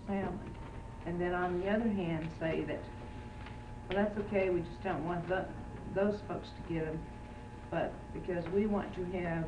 salmon. And then on the other hand, say that, well, that's okay, we just don't want those folks to get them, but because we want to have,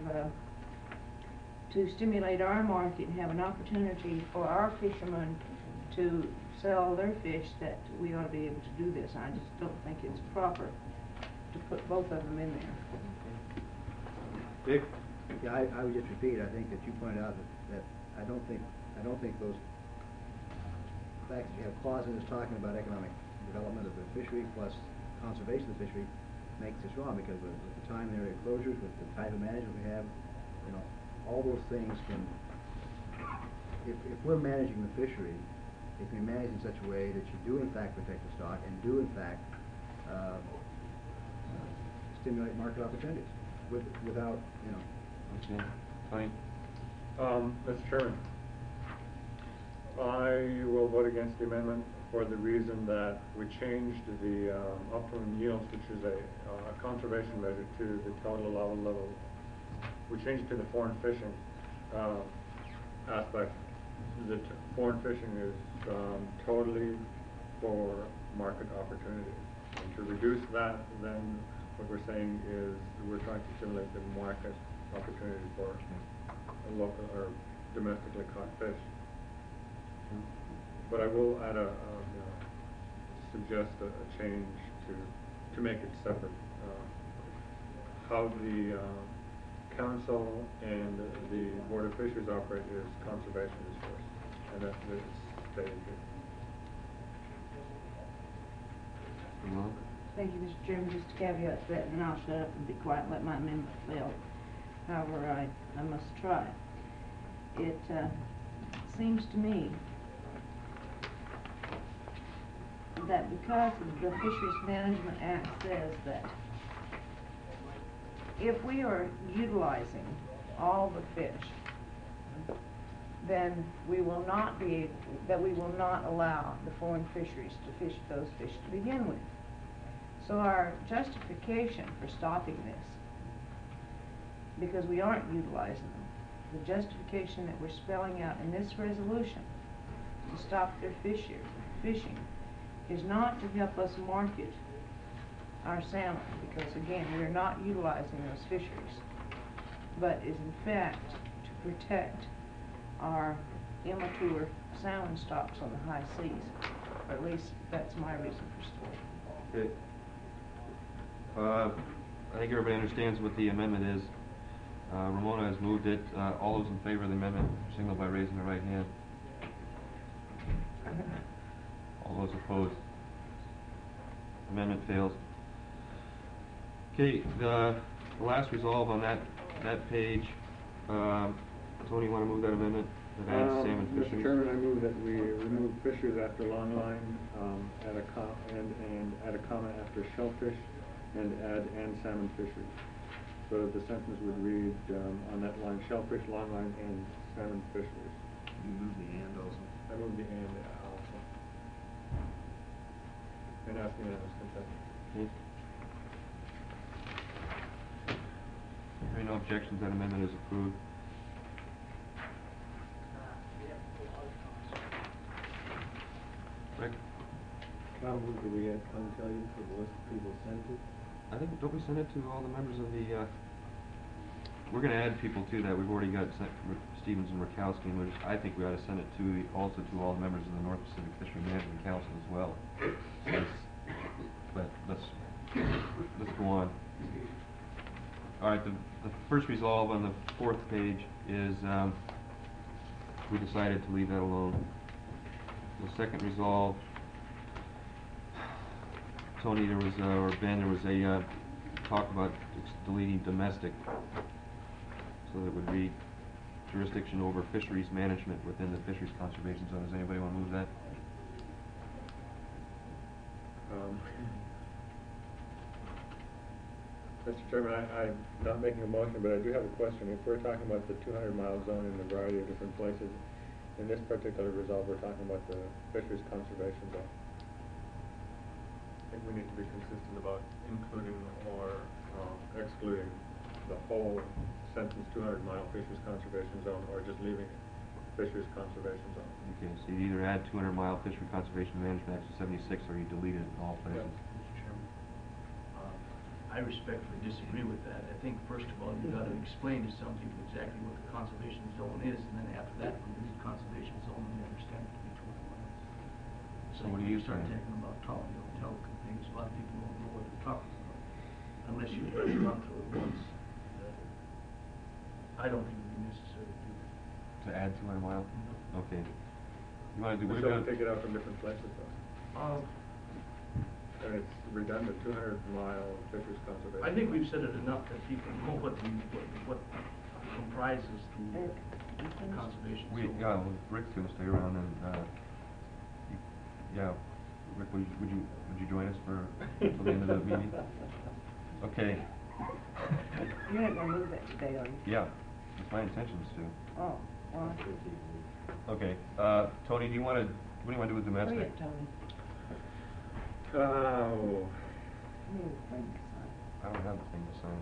to stimulate our market and have an opportunity for our fishermen to sell their fish, that we ought to be able to do this. I just don't think it's proper to put both of them in there. Dick? Yeah, I would just repeat, I think that you pointed out that I don't think those facts that you have clauses talking about economic development of the fishery plus conservation of the fishery makes this wrong, because with the time and area closures, with the type of management we have, you know, all those things can, if we're managing the fishery, it can be managed in such a way that you do in fact protect the stock and do in fact stimulate market opportunities without, you know. Okay, fine. Mr. Chairman, I will vote against the amendment for the reason that we changed the optimum yields, which is a conservation measure, to the total allowable level. We changed it to the foreign fishing aspect. The foreign fishing is totally for market opportunities. And to reduce that, then what we're saying is we're trying to stimulate the market opportunity for local or domestically caught fish. But I will add suggest a change to make it separate. How the council and the Board of Fisheries operate is conservation is first, and that is stated here. Thank you, Mr. Chairman. Just to caveat that, and I'll shut up and be quiet and let my amendment fail. However, I must try. It seems to me that because the Fisheries Management Act says that if we are utilizing all the fish, then we will not allow the foreign fisheries to fish those fish to begin with. So our justification for stopping this, because we aren't utilizing them, the justification that we're spelling out in this resolution to stop their fishing is not to help us market our salmon, because again, we are not utilizing those fisheries, but is in fact to protect our immature salmon stocks on the high seas. Or at least that's my reason for storing. Okay. I think everybody understands what the amendment is. Ramona has moved it. All those in favor of the amendment signal by raising their right hand. All those opposed. Amendment fails. Okay, the last resolve on that page. Tony, you want to move that amendment that adds salmon fisheries? Mr. Chairman, I move that we remove fisheries after long line, add a comma after shellfish, and add salmon fisheries. So the sentence would read on that line, shellfish, long line, and salmon fisheries. You move the and also. I move the and also. And ask unanimous consent. Okay. Hearing no objections, that amendment is approved. Rick? How move do we tell you for the list of people sent it? I think, don't we send it to all the members of the, we're going to add people to that. We've already got Stevens and Murkowski, and I think we ought to send it also to all the members of the North Pacific Fishery Management Council as well. But let's go on. All right, the first resolve on the fourth page is we decided to leave that alone. The second resolve, Tony, there was or Ben, there was a talk about deleting domestic, so that it would read jurisdiction over fisheries management within the fisheries conservation zone. Does anybody want to move that? Mr. Chairman, I'm not making a motion, but I do have a question. If we're talking about the 200-mile zone in a variety of different places, in this particular resolve, we're talking about the fisheries conservation zone. I think we need to be consistent about including or excluding the whole sentence 200-mile fisheries conservation zone, or just leaving it. fisheries conservation zone. Okay, so you either add 200-mile fishery conservation management act to 76, or you delete it in all places. Mr. Chairman, I respectfully disagree with that. I think, first of all, you've got to explain to some people exactly what the conservation zone is, and then after that, when you read conservation zone, you understand it to be 20 miles. So what do you start think? talking about telecom things, a lot of people won't know what they're talking about, unless you've gone through it once. I don't think it would be necessary to do that. To add 200 mile? Okay. You wanna do, But we're shall gonna... we take it out from different places though? And it's redundant, 200-mile fisheries conservation. I think we've said it enough that people know what comprises the conservation zone. Yeah, well, Rick's gonna stay around and, yeah, Rick, would you join us for, till the end of the meeting? Okay, You're not gonna move that today, are you? yeah, it's my intentions to. Oh, well. Okay, Tony, what do you wanna do with domestic? Hurry up, Tony. Oh, Give me the thing to sign. I don't have the thing to sign.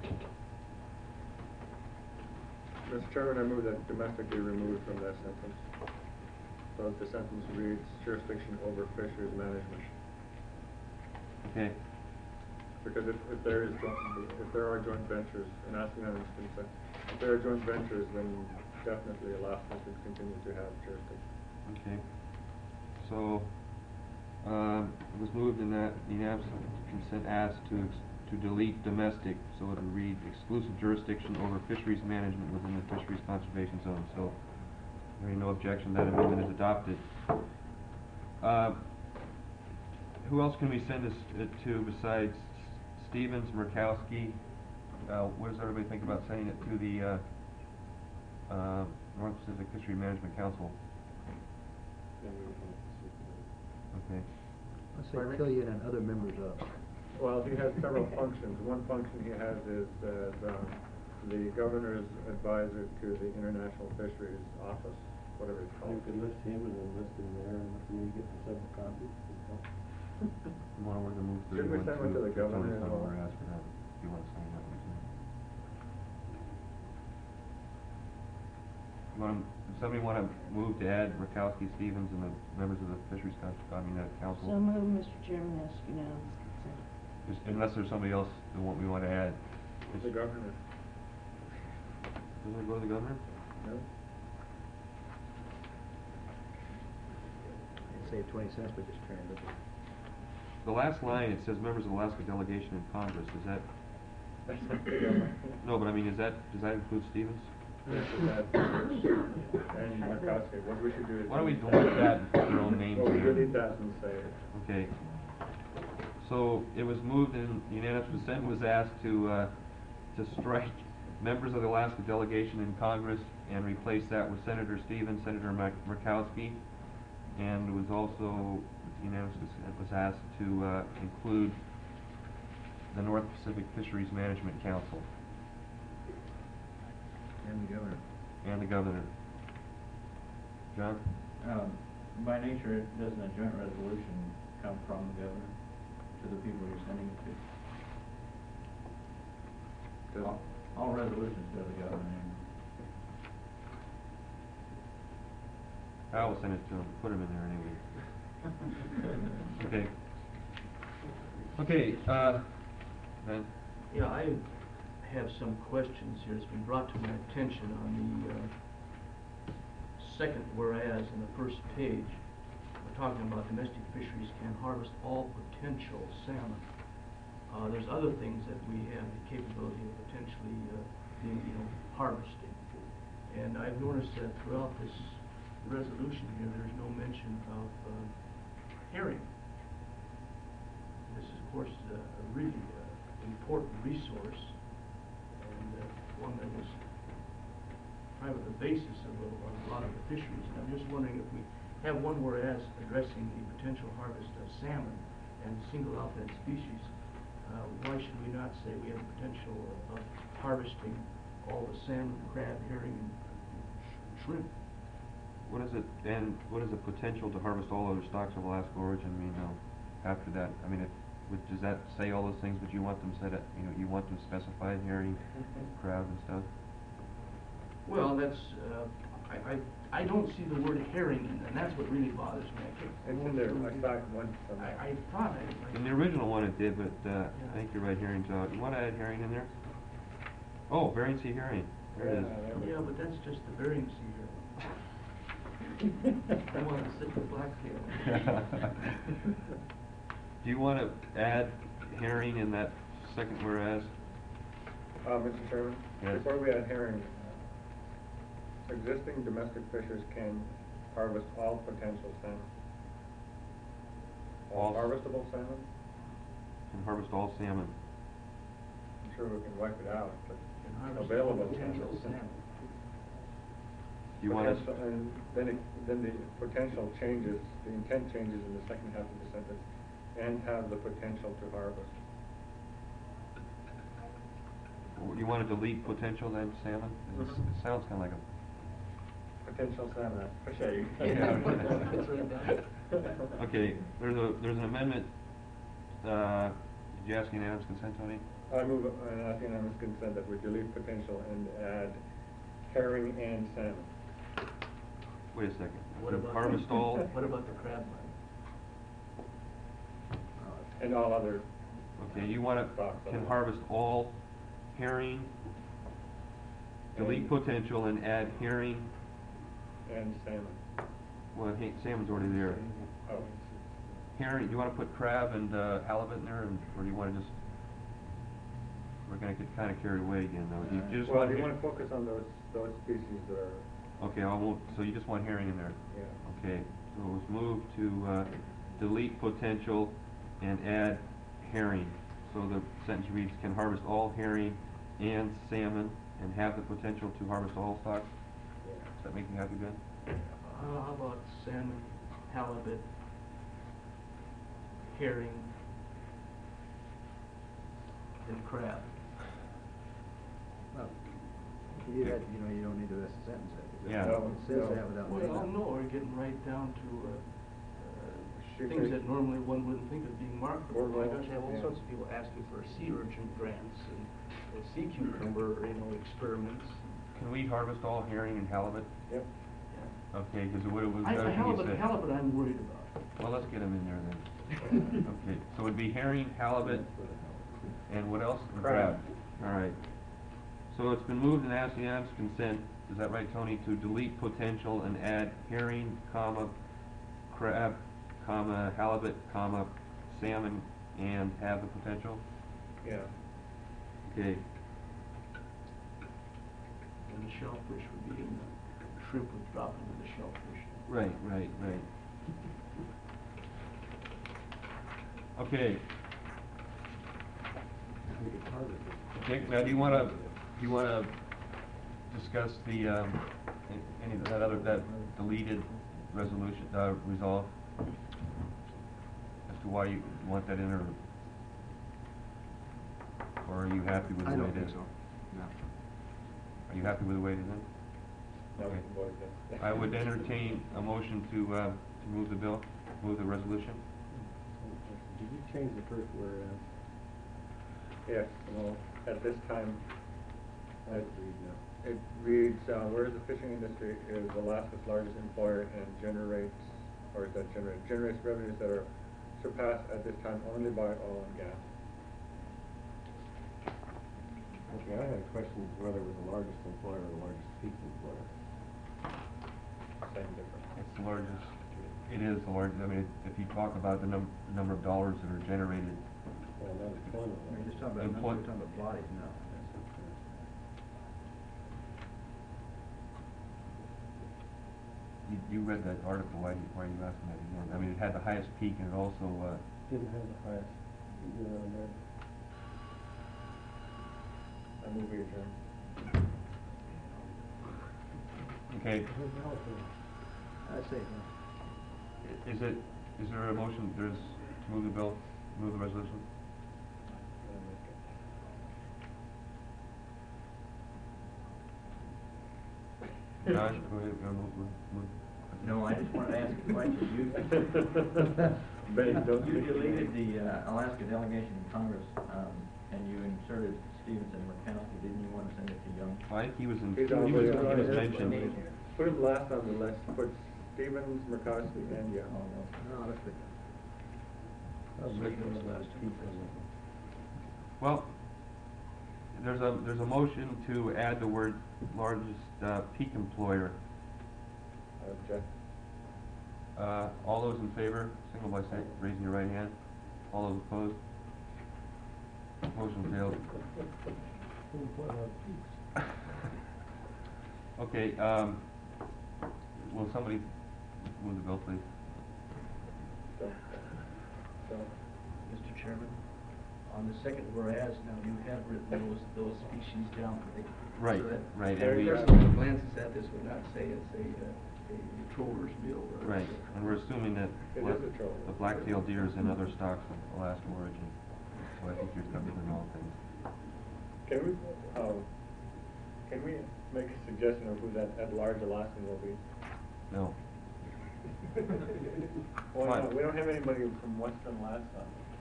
Mr. Chairman, I move that domestic be removed from that sentence. So the sentence reads jurisdiction over fisheries management. Okay, Because if there are joint ventures, and asking that in consent, if there are joint ventures, then definitely Alaska should continue to have jurisdiction. okay. So, it was moved in that unanimous consent asked to delete domestic, so it would read exclusive jurisdiction over fisheries management within the fisheries conservation zone. So, hearing no objection, that amendment is adopted. Who else can we send this to besides Stevens, Murkowski? What does everybody think about sending it to the North Pacific Fishery Management Council? Okay. Let's say fill you in on other members of. Well, he has several functions. One function he has is as the governor's advisor to the International Fisheries Office, whatever it's You called. could list him and then list him there, and let me get the several copies. You want to move Shouldn't we 31 send one to the governor Tony's as not well? over to ask for that. If you want to sign that one too. Somebody want to move to add Murkowski, Stevens, and the members of the fisheries council? So move, Mr. Chairman, ask unanimous consent. Unless there's somebody else that we want to add. The governor. Doesn't it go to the governor? No? I'd save 20 cents, but just turn it. The last line, it says members of Alaska delegation in Congress. Is that, That's not the governor. no, but I mean, does that include Stevens? This is that, and Murkowski. What we should do is. Why don't we delete that and put their own names Well, we in there? delete that and say, Okay. So it was moved and unanimous consent was asked to strike members of the Alaska delegation in Congress and replace that with Senator Stevens, Senator Murkowski, and it was also unanimous consent was asked to include the North Pacific Fisheries Management Council And the governor. and the governor. John? By nature, doesn't a joint resolution come from the governor to the people you're sending it to? does- All resolutions go to the governor. I will send it to him, put him in there anyway. Okay. Okay, Ben? Yeah, I have some questions here. It's been brought to my attention on the second whereas in the first page. We're talking about domestic fisheries can harvest all potential salmon. There's other things that we have the capability of potentially harvesting. And I've noticed that throughout this resolution here, there's no mention of herring. This is, of course, a really important resource, and one that was kind of the basis of a lot of the fisheries. And I'm just wondering if we have one whereas addressing the potential harvest of salmon and single out that species, why should we not say we have the potential of harvesting all the salmon, crab, herring, and shrimp? What is it, and what is the potential to harvest all other stocks of Alaska origin mean after that? I mean, does that say all those things, but you want them said, you want them specified, herring, crab and stuff? Well, that's, I I don't see the word herring in there, and that's what really bothers me. It's in there, I saw it once somewhere. I thought In the original one it did, but, I think you're right, herring's out. You wanna add herring in there? Oh, Bering Sea herring, there it is. there we Yeah, go. but that's just the Bering Sea herring. I want to stick with blacktail. Do you wanna add herring in that second whereas? Mr. Chairman, Yes. before we add herring, existing domestic fishers can harvest all potential salmon. All All- harvestable salmon, Can harvest all salmon. I'm sure we can wipe it out, but Can harvest available potential salmon. salmon. Do you wanna, Potential- And then the potential changes, the intent changes in the second half of the sentence, and have the potential to harvest. you wanna delete potential then, salmon? It sounds kinda like a, Potential salmon, okay. That's right down. okay, there's an amendment, did you ask unanimous consent, Tony? I move an unanimous consent that we delete potential and add herring and salmon. Wait a second. What about? Harvest all? What about the crab line? And all other, Okay, you wanna, can harvest all herring, delete And- potential and add herring, and salmon. well, salmon's already there. Oh. Herring, do you wanna put crab and, halibut in there, or do you wanna just, we're gonna get kinda carried away again, though. You just Well, want you her- want to focus on those species that are, Okay, I won't, so you just want herring in there? yeah. Okay, so it was moved to, delete potential and add herring. So the sentence reads, can harvest all herring and salmon and have the potential to harvest all stocks? Does that make you happy, Ben? How about salmon, halibut, herring, and crab? Well, you had, you don't need the rest of the sentence. Yeah. No, It says no. that without. Well, no, we're getting right down to, Should things we- that normally one wouldn't think of being marketable. Or My well, gosh, I have all yeah. sorts of people asking for sea urchin grants and sea cucumber, experiments. Can we harvest all herring and halibut? Yep. Okay, because what it was, I, the other thing you said. halibut I'm worried about. Well, let's get them in there then. Okay, so it'd be herring, halibut, and what else? And Crab. All right. So it's been moved and asked unanimous consent, is that right, Tony, to delete potential and add herring, comma, crab, comma, halibut, comma, salmon, and have the potential? Yeah. Okay, And the shellfish would be in the shrimp would drop into the shellfish. right. Okay. Dick, now do you wanna discuss the, any of that deleted resolution, resolve? As to why you want that in, or are you happy with the I way don't it think is? so, no. Are you happy with the way it is then? No, Okay. boy, yeah. I would entertain a motion to move the bill, move the resolution. Did you change the first whereas? Yes, well, at this time, How does it read now? it reads, whereas the fishing industry is Alaska's largest employer and generates revenues that are surpassed at this time only by oil and gas. Okay, I had a question whether it was the largest employer or the largest peak employer. Same difference. It's the largest, it is the largest, I mean, if you talk about the number of dollars that are generated, Well, not employment. You're just talking about, Employ- we're talking about bodies now. you read that article, why are you asking that again? I mean, it had the highest peak and it also, Didn't have the highest, there. I move we adjourn. okay, I'd say, no. is there a motion, to move the bill, move the resolution? John, go ahead, move. No, I just wanted to ask a question. Benny, don't You think- deleted the Alaska delegation in Congress, and you inserted Stevenson Murkowski. Didn't you want to send it to Young? I think he was He's on the- mentioned. Put him last on the list, put Stevens, Murkowski, and Young. No, that's good. Well, there's a motion to add the word largest peak employer. I object. All those in favor, signal by raising your right hand. All those opposed? Motion failed. Okay, will somebody move the bill, please? Mr. Chairman, on the second whereas, now you have written those species down. Right, So that right, There, and we- there's some glances at this would not say it's a troller's bill. Or Right, and we're assuming that It is a troll. the black-tailed deer is in other stocks of Alaska origin. So I think you're covered in all things. Can we make a suggestion of who that at-large Alaskan will be? No. Why Why? not? We don't have anybody from Western Alaska.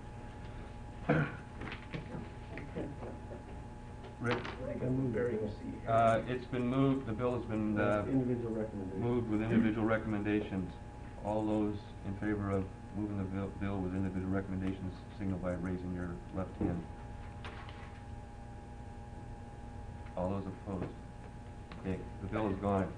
Rick? Very It's been moved, the bill has been, Individual recommendation. moved with individual recommendations. All those in favor of moving the bill with individual recommendations signal by raising your left hand. All those opposed? Okay, the bill is gone.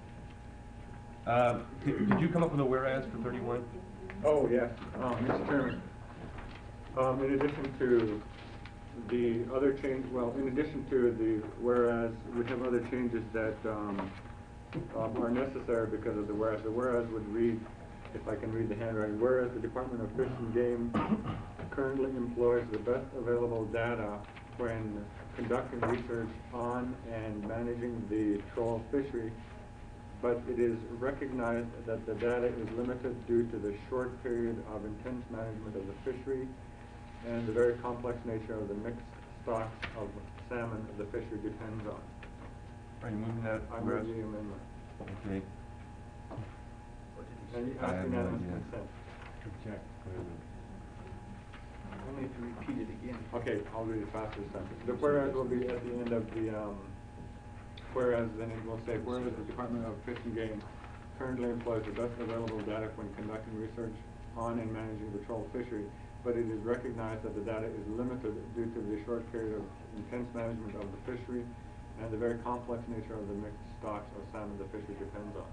Did you come up with a whereas for 31? Oh, yes, Mr. Chairman. In addition to the other change, well, in addition to the whereas, we have other changes that are necessary because of the whereas. The whereas would read, if I can read the handwriting, whereas the Department of Fish and Game currently employs the best available data when conducting research on and managing the troll fishery, but it is recognized that the data is limited due to the short period of intense management of the fishery and the very complex nature of the mixed stocks of salmon the fishery depends on. Are you moving that I whereas? move the amendment. Okay. And you I ask have no unanimous idea. consent. Object. Only if you repeat it again. Okay, I'll read it faster this time. The whereas will be at the end of the, whereas, then it will say, whereas the Department of Fish and Game currently employs the best available data when conducting research on and managing the troll fishery, but it is recognized that the data is limited due to the short period of intense management of the fishery and the very complex nature of the mixed stocks of salmon the fishery depends on.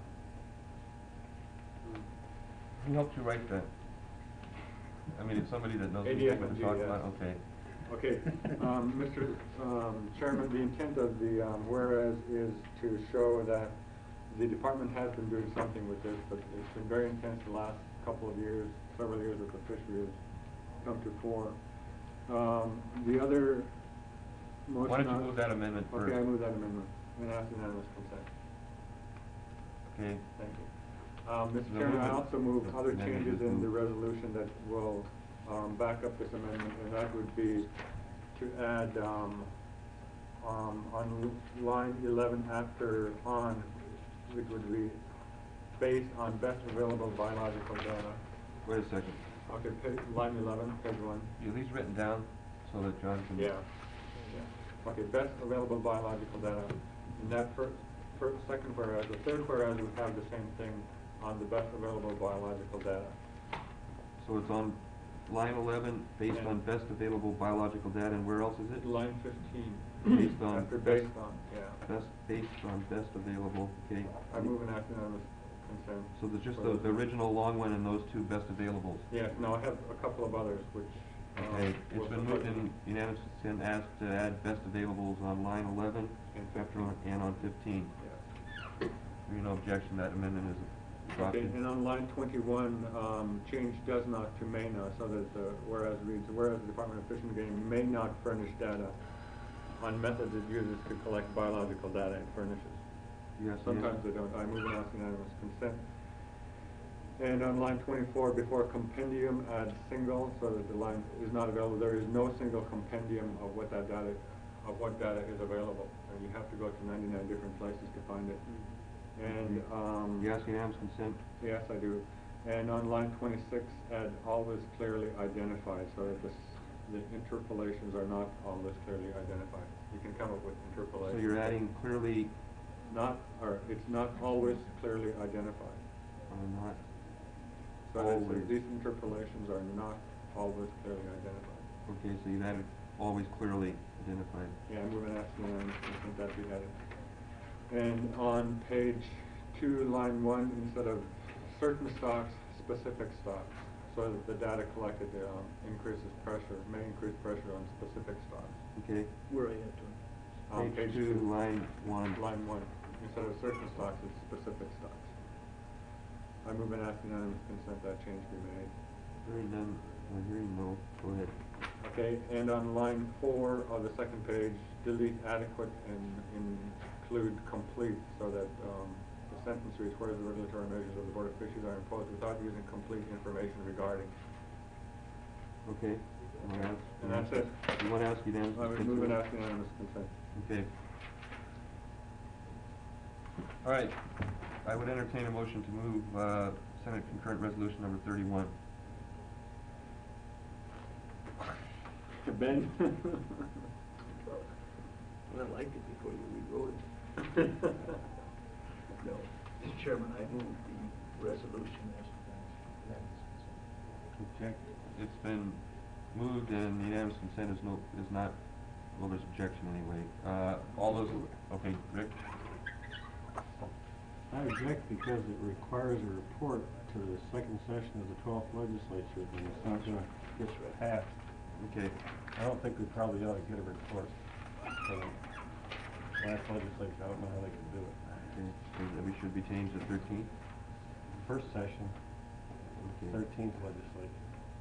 Who helped you write that? I mean, it's somebody that knows what ADF they're and talking GDS. about, okay. Okay, Mr. Chairman, the intent of the whereas is to show that the department has been doing something with this, but it's been very intense the last couple of years, several years that the fishery has come to fore. The other motion. Why don't you move that amendment first? Okay, I move that amendment and ask unanimous consent. Okay. Thank you. Mr. The Chairman, I movement- also move the other amendment changes is in the moved. resolution that will back up this amendment, and that would be to add on line 11 after on, which would read, based on best available biological data. Wait a second. Okay, line 11, page 1. Are these written down so that John can? Yeah. Okay, best available biological data. And that second whereas, the third whereas would have the same thing on the best available biological data. So it's on line 11, based Yeah. on best available biological data, and where else is it? Line 15. Based on After best- based on, yeah. Based on best available, okay. I move an act unanimous consent. So there's just the original long one and those two best availables. Yes, no, I have a couple of others which. Okay, it's will been moved in unanimous consent, asked to add best availables on line 11 And after on- and on 15. Yes. Hearing no objection, that amendment is Okay, adopted. and on line 21, change does not to may not, so that the whereas reads, whereas the Department of Fish and Game may not furnish data on methods it uses to collect biological data it furnishes. Yes, Sometimes they don't. I move and ask unanimous consent. And on line 24, before compendium, add single, so that the line is not available. There is no single compendium of what that data, of what data is available. And you have to go to 99 different places to find it. And, You ask unanimous consent? yes, I do. And on line 26, add always clearly identified, so that the interpolations are not always clearly identified. You can come up with interpolations. So you're adding clearly it's not always clearly identified. Not So always. these interpolations are not always clearly identified. Okay, so you had it always clearly identified. Yeah, I'm moving that to think that be added. And on page 2, line 1, instead of certain stocks, specific stocks, so that the data collected may increase pressure on specific stocks. Okay. Where are you at, Tony? On Page 2, line 1. Line 1, instead of certain stocks, it's specific stocks. I move and ask unanimous consent that change be made. Hearing none, hearing no, go ahead. Okay, and on line 4 of the second page, delete adequate and include complete, so that the sentence reads, whereas the regulatory measures of the Board of Fisheries are imposed without using complete information regarding. Okay. You wanna ask? And that's it. You wanna ask unanimous I would consent? move and ask unanimous consent. Okay. All right, I would entertain a motion to move, Senate concurrent resolution number 31. Ben? Well, I liked it before you rewrote it. No, Mr. Chairman, I move the resolution as Object. It's been moved and unanimous consent is not, well, there's objection anyway. All those, okay, Rick? I object because it requires a report to the second session of the 12th legislature, and it's not gonna get passed. Okay. I don't think we probably ought to get a report from the last legislature. I don't know how they can do it. Okay, so that we should be changed to 13th? First session, Okay. 13th legislature.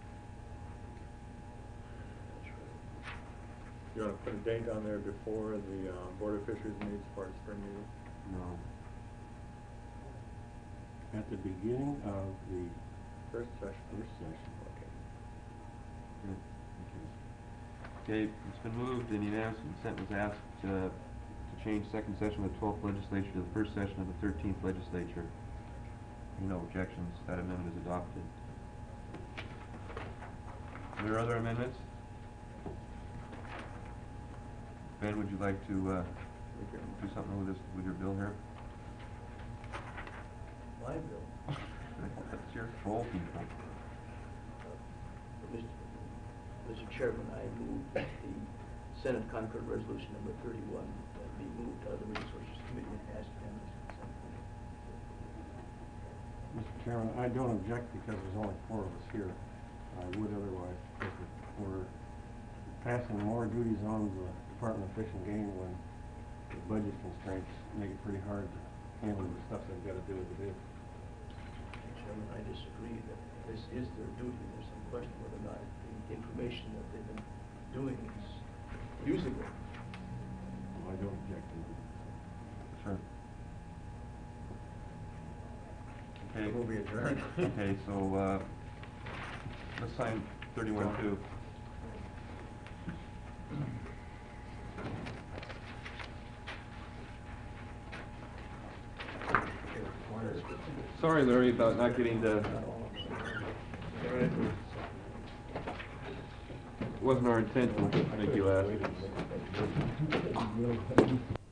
You want to put a date on there before the Board of Fisheries meets for its spring meeting? No. At the beginning of the First session. first session. Okay. Good. Okay, it's been moved and unanimous consent was asked to change second session of the 12th legislature to the first session of the 13th legislature. Hearing no objections, that amendment is adopted. Are there other amendments? Ben, would you like to do something with this, with your bill here? my bill. That's your troll people. Mr. Chairman, I move that the Senate concurrent resolution number 31 be moved to the Resources Committee and passed unanimous consent. Mr. Chairman, I don't object because there's only 4 of us here. I would otherwise, because we're passing more duties on the Department of Fish and Game when the budget constraints make it pretty hard to handle the stuff they've got to do with the bid. Mr. Chairman, I disagree that this is their duty. There's some question whether or not the information that they've been doing is usable. Well, I don't object to it. Sure. Okay. Move we adjourn. Okay, so, let's sign 31 too. Sorry, Larry, about not getting the... Wasn't our intent to make you ask.